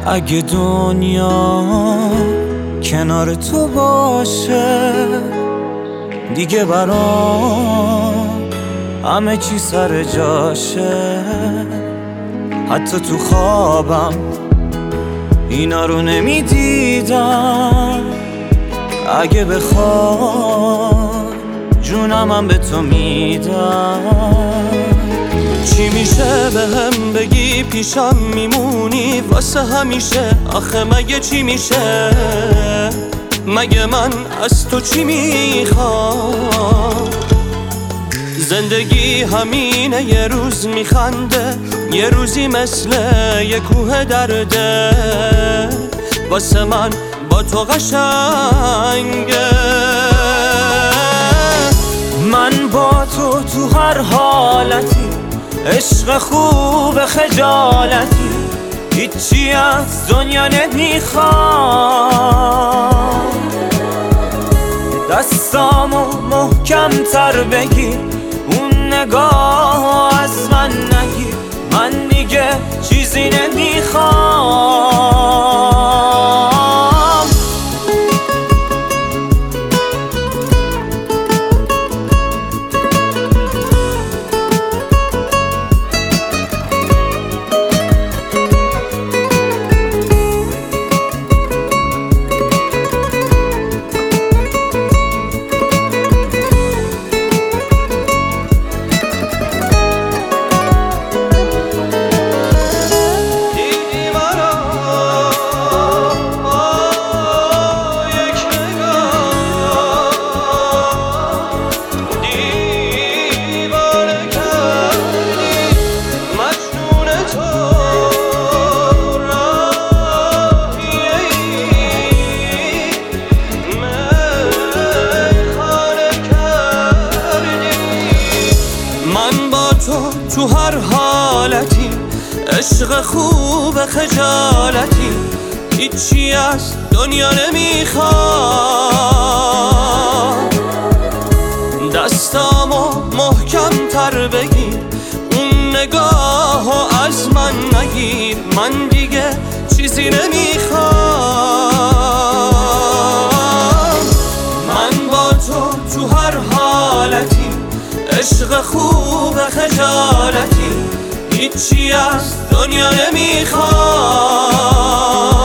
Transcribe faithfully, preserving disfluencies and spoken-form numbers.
اگه دنیا کنار تو باشه دیگه برام همه چی سر جاشه. حتی تو خوابم اینا رو نمیدیدم. اگه بخوای جونمم به تو میدم. چی میشه بهم بگی پیشم میمونی واسه همیشه؟ آخه مگه چی میشه؟ مگه من از تو چی میخوام؟ زندگی همینه، یه روز میخنده یه روزی مثل یه کوه درده. واسه من با تو قشنگه. من با تو تو هر حالتی، عشق خوب خجالتی، هیچی از دنیا نمیخوام. دستامو محکم تر بگیر، اون نگاه از من نگیر، من دیگه چیزی نمیخوام. تو هر حالتی، عشق خوب خجالتی، هیچی از دنیا نمیخوام. دستامو محکم تر بگیر، اون نگاهو از من نگیر، من دیگه چیزی نمیخوام. من با تو تو هر حالتی، عشق خوب خجالتی، هیچی از دنیا نمیخوام.